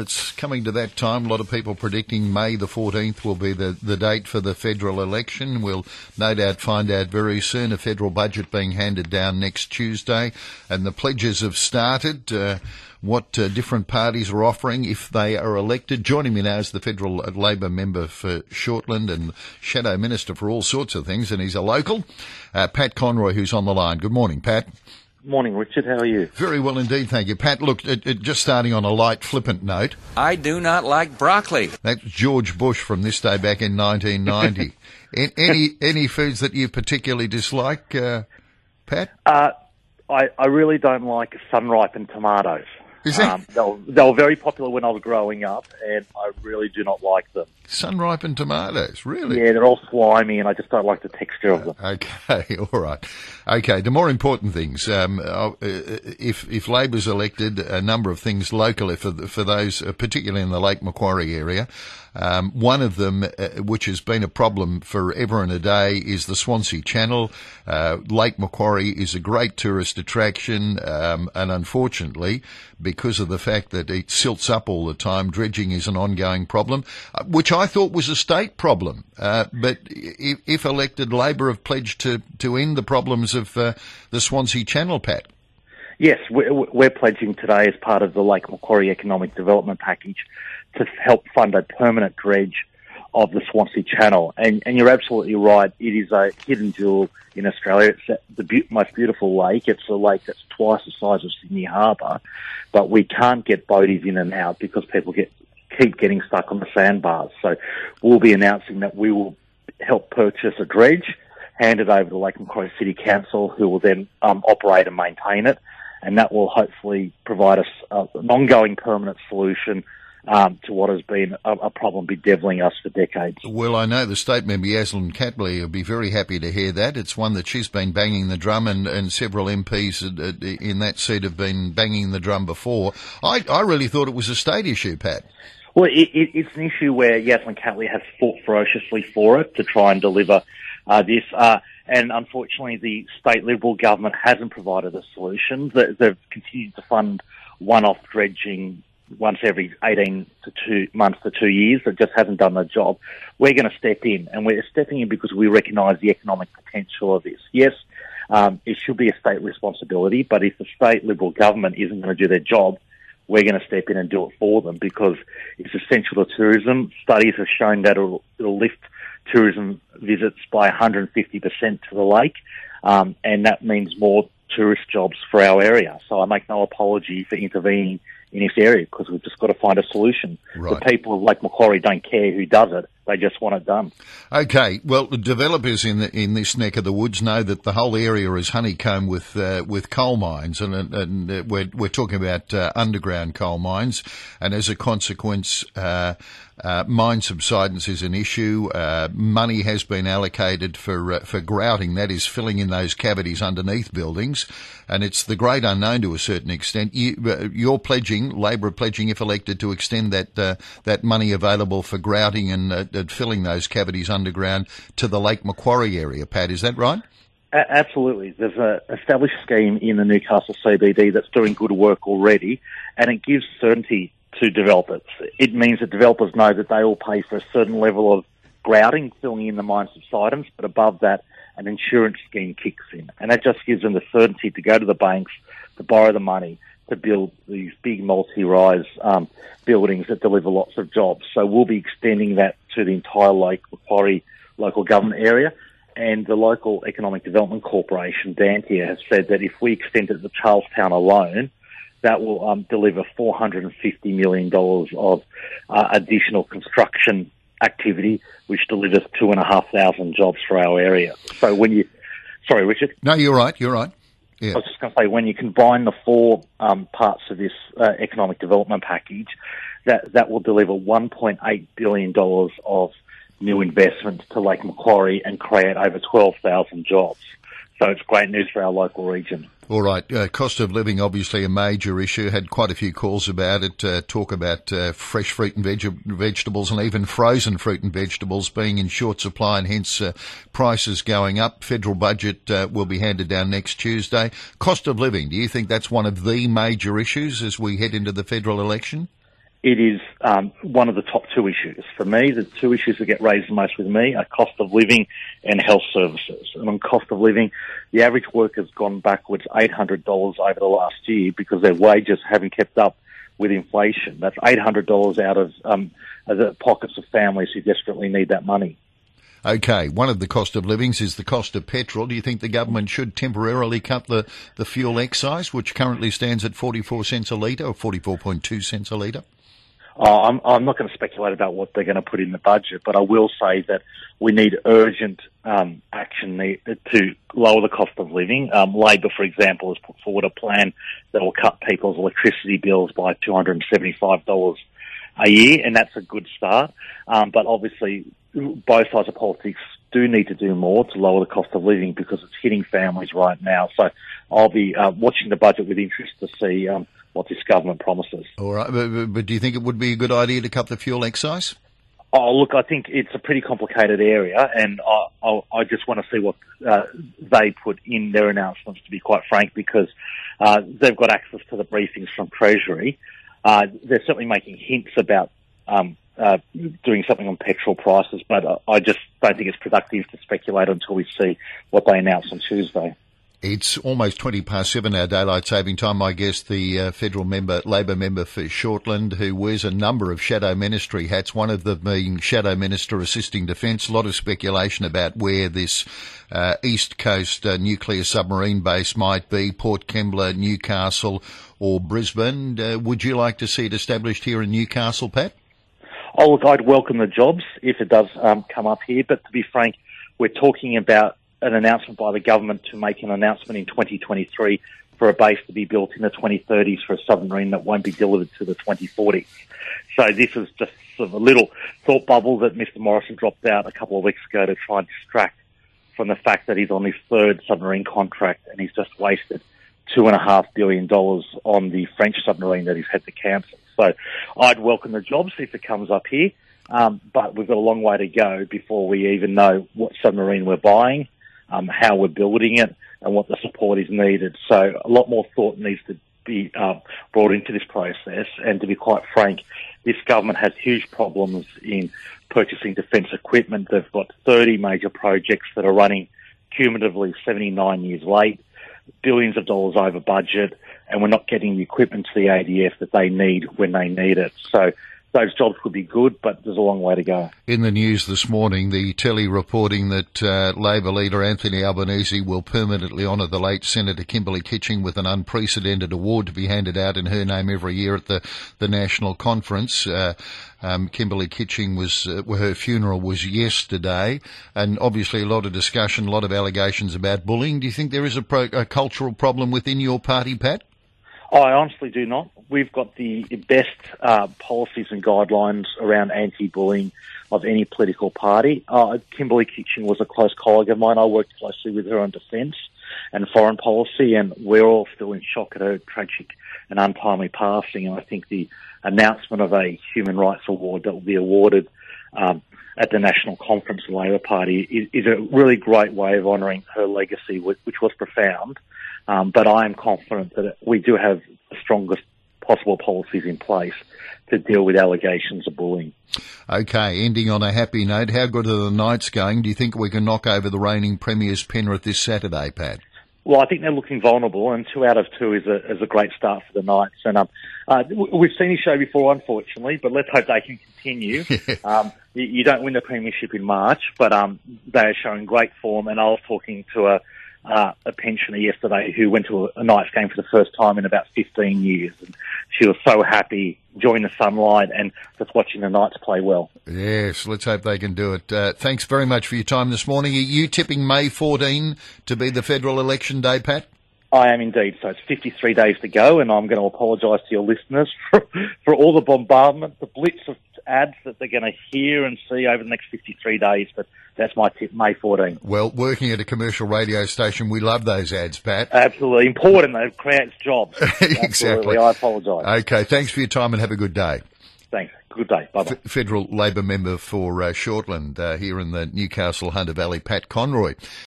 it's coming to that time. A lot of people predicting May the 14th will be the date for the federal election. We'll no doubt find out very soon. A federal budget being handed down next Tuesday, and the pledges have started. What different parties are offering if they are elected. Joining me now is the federal Labor member for Shortland and Shadow Minister for all sorts of things, and he's a local, Pat Conroy, who's on the line. Good morning, Pat. Morning, Richard. How are you? Very well indeed, thank you. Pat, look, just starting on a light, flippant note. I do not like broccoli. That's George Bush from this day back in 1990. Any foods that you particularly dislike, Pat? I really don't like sun-ripened tomatoes. Is that? They were very popular when I was growing up, and I really do not like them. Sun-ripened tomatoes, really? Yeah, they're all slimy, and I just don't like the texture of them. Okay, all right. Okay, the more important things. If Labor's elected, a number of things locally for those, particularly in the Lake Macquarie area. One of them, which has been a problem forever and a day, is the Swansea Channel. Lake Macquarie is a great tourist attraction, and unfortunately, because of the fact that it silts up all the time, dredging is an ongoing problem, which I thought was a state problem. But if elected, Labor have pledged to end the problems of the Swansea Channel, Pat. Yes, we're pledging today as part of the Lake Macquarie Economic Development Package to help fund a permanent dredge of the Swansea Channel. And you're absolutely right. It is a hidden jewel in Australia. It's the most beautiful lake. It's a lake that's twice the size of Sydney Harbour, but we can't get boaties in and out because people keep getting stuck on the sandbars. So we'll be announcing that we will help purchase a dredge, hand it over to Lake Macquarie City Council, who will then operate and maintain it. And that will hopefully provide us an ongoing permanent solution to what has been a problem bedeviling us for decades. Well, I know the state member, Yaslin Catley, will be very happy to hear that. It's one that she's been banging the drum, and several MPs in that seat have been banging the drum before. I really thought it was a state issue, Pat. Well, it's an issue where Yaslin Catley has fought ferociously for it to try and deliver this. And unfortunately, the state Liberal government hasn't provided a solution. They've continued to fund one-off dredging once every 18 months to 2 years. It just hasn't done the job. We're going to step in, and we're stepping in because we recognise the economic potential of this. Yes, it should be a state responsibility, but if the state Liberal government isn't going to do their job, we're going to step in and do it for them because it's essential to tourism. Studies have shown that it'll lift tourism visits by 150% to the lake, and that means more tourist jobs for our area. So I make no apology for intervening in this area because we've just got to find a solution. Right. The people of Lake Macquarie don't care who does it. They just want it done. Okay. Well, the developers in this neck of the woods know that the whole area is honeycombed with coal mines, and we're talking about underground coal mines, and as a consequence, mine subsidence is an issue. Money has been allocated for grouting, that is filling in those cavities underneath buildings, and it's the great unknown to a certain extent. You're pledging, Labor are pledging, if elected, to extend that money available for grouting and filling those cavities underground to the Lake Macquarie area, Pat. Is that right? Absolutely. There's an established scheme in the Newcastle CBD that's doing good work already, and it gives certainty to developers. It means that developers know that they will pay for a certain level of grouting, filling in the mine subsidence, but above that, an insurance scheme kicks in. And that just gives them the certainty to go to the banks, to borrow the money, to build these big multi-rise buildings that deliver lots of jobs. So we'll be extending that to the entire Lake Macquarie local government area. And the local Economic Development Corporation, Dantia, has said that if we extend it to Charlestown alone, that will deliver $450 million of additional construction activity, which delivers 2,500 jobs for our area. So when you... Sorry, Richard? No, you're right. Yeah. I was just going to say, when you combine the four parts of this economic development package, that will deliver $1.8 billion of new investment to Lake Macquarie and create over 12,000 jobs. So it's great news for our local region. All right. Cost of living, obviously a major issue. Had quite a few calls about it. Talk about fresh fruit and vegetables and even frozen fruit and vegetables being in short supply and hence prices going up. Federal budget will be handed down next Tuesday. Cost of living, do you think that's one of the major issues as we head into the federal election? it is one of the top two issues. For me, the two issues that get raised the most with me are cost of living and health services. And on cost of living, the average worker's gone backwards $800 over the last year because their wages haven't kept up with inflation. That's $800 out of the pockets of families who desperately need that money. Okay, one of the cost of livings is the cost of petrol. Do you think the government should temporarily cut the fuel excise, which currently stands at 44 cents a litre or 44.2 cents a litre? I'm not going to speculate about what they're going to put in the budget, but I will say that we need urgent action to lower the cost of living. Labor, for example, has put forward a plan that will cut people's electricity bills by $275 a year, and that's a good start. But obviously, both sides of politics do need to do more to lower the cost of living because it's hitting families right now. So I'll be watching the budget with interest to see what this government promises. All right, but do you think it would be a good idea to cut the fuel excise? Oh, look, I think it's a pretty complicated area, and I just want to see what they put in their announcements, to be quite frank, because they've got access to the briefings from Treasury. They're certainly making hints about doing something on petrol prices, but I just don't think it's productive to speculate until we see what they announce on Tuesday. It's almost 7:20 our daylight saving time. My guest, the federal Labor member for Shortland, who wears a number of shadow ministry hats, one of them being Shadow Minister Assisting Defence. A lot of speculation about where this East Coast nuclear submarine base might be, Port Kembla, Newcastle or Brisbane. Would you like to see it established here in Newcastle, Pat? Oh, look, I'd welcome the jobs if it does come up here, but to be frank, we're talking about an announcement by the government to make an announcement in 2023 for a base to be built in the 2030s for a submarine that won't be delivered to the 2040s. So this is just sort of a little thought bubble that Mr. Morrison dropped out a couple of weeks ago to try and distract from the fact that he's on his third submarine contract and he's just wasted $2.5 billion on the French submarine that he's had to cancel. So I'd welcome the jobs if it comes up here, but we've got a long way to go before we even know what submarine we're buying, how we're building it, and what the support is needed. So a lot more thought needs to be brought into this process. And to be quite frank, this government has huge problems in purchasing defence equipment. They've got 30 major projects that are running cumulatively 79 years late, billions of dollars over budget, and we're not getting the equipment to the ADF that they need when they need it. So those jobs could be good, but there's a long way to go. In the news this morning, the telly reporting that Labor leader Anthony Albanese will permanently honour the late Senator Kimberley Kitching with an unprecedented award to be handed out in her name every year at the National Conference. Kimberley Kitching her funeral was yesterday, and obviously a lot of discussion, a lot of allegations about bullying. Do you think there is a cultural problem within your party, Pat? I honestly do not. We've got the best policies and guidelines around anti-bullying of any political party. Kimberley Kitching was a close colleague of mine. I worked closely with her on defence and foreign policy, and we're all still in shock at her tragic and untimely passing. And I think the announcement of a human rights award that will be awarded at the National Conference of the Labor Party is a really great way of honouring her legacy, which was profound. But I am confident that we do have the strongest possible policies in place to deal with allegations of bullying. Okay, ending on a happy note, how good are the Knights going? Do you think we can knock over the reigning premiers Penrith this Saturday, Pat? Well, I think they're looking vulnerable, and 2 out of 2 is a great start for the Knights. And we've seen his show before, unfortunately, but let's hope they can continue. You don't win the premiership in March, but they are showing great form. And I was talking to a pensioner yesterday who went to a Knights game for the first time in about 15 years. And she was so happy enjoying the sunlight and just watching the Knights play well. Yes, let's hope they can do it. Thanks very much for your time this morning. Are you tipping May 14 to be the federal election day, Pat? I am indeed. So it's 53 days to go, and I'm going to apologise to your listeners for all the bombardment, the blitz of ads that they're going to hear and see over the next 53 days. But that's my tip, May 14. Well, working at a commercial radio station, we love those ads, Pat. Absolutely. Important, though. It creates jobs. Exactly. Absolutely. I apologise. Okay, thanks for your time and have a good day. Thanks. Good day. Bye-bye. Federal Labor member for Shortland here in the Newcastle Hunter Valley, Pat Conroy.